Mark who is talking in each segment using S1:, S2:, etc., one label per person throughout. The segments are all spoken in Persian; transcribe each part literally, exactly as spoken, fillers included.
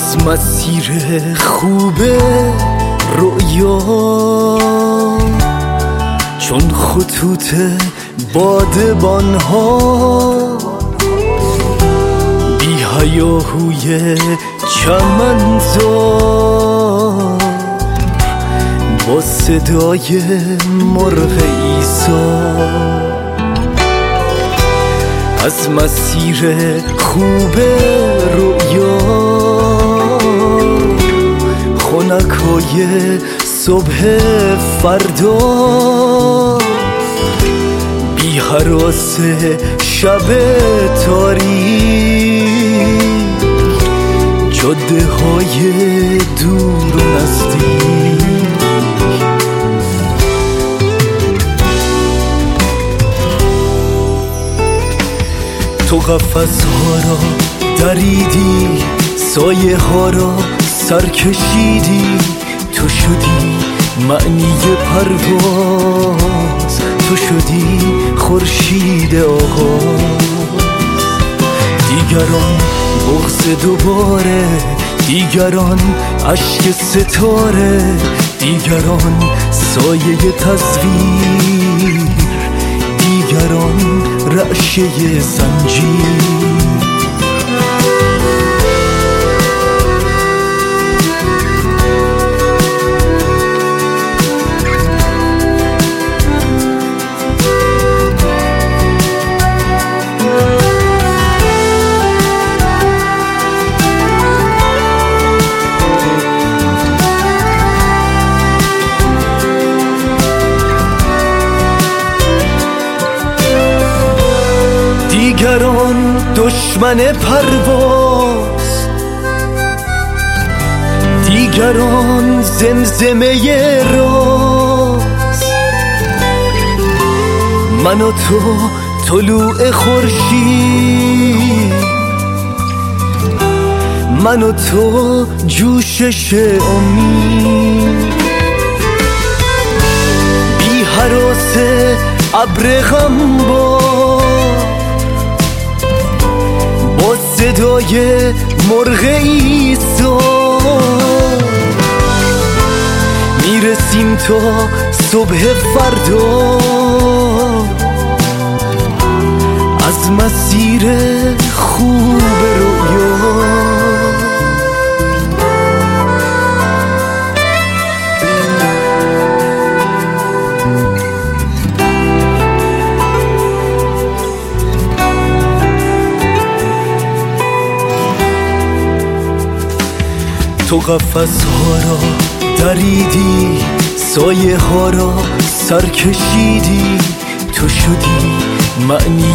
S1: از مسیر خوب رؤیا، چون خطوط بادبان‌ها بی هیاهوی چمنزار با صدای مرغ ایثار. از مسیر خوب رؤیا، خنک‌های صبح فردا بی هراس شب تاریک، جاده های دور و نزدیک. تو قفس ها را دریدی، سایه ها را سر کشیدی، تو شدی معنی پرواز، تو شدی خورشید آغاز. دیگران بغض دوباره، دیگران اشک ستاره، دیگران سایه تصویر، دیگران رعشه زنجیر. دیگران دشمن پرواز، دیگران زمزمه راز. من و تو طلوع خورشید، من و تو جوشش امید. بی هراس ابر غمبار با صدای مرغ ایثار، میرسیم تا صبح فردا از مسیر خوب رؤیا. تو قفس ها را دریدی، سایه ها را سر کشیدی، تو شدی معنی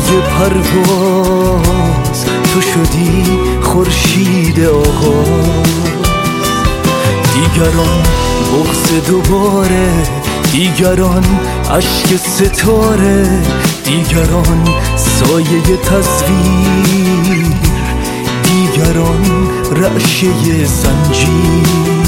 S1: پرواز، تو شدی خورشید آغاز. دیگران بغض دوباره، دیگران اشک ستاره، دیگران سایه تصویر، دیگران رعشه زنجیر.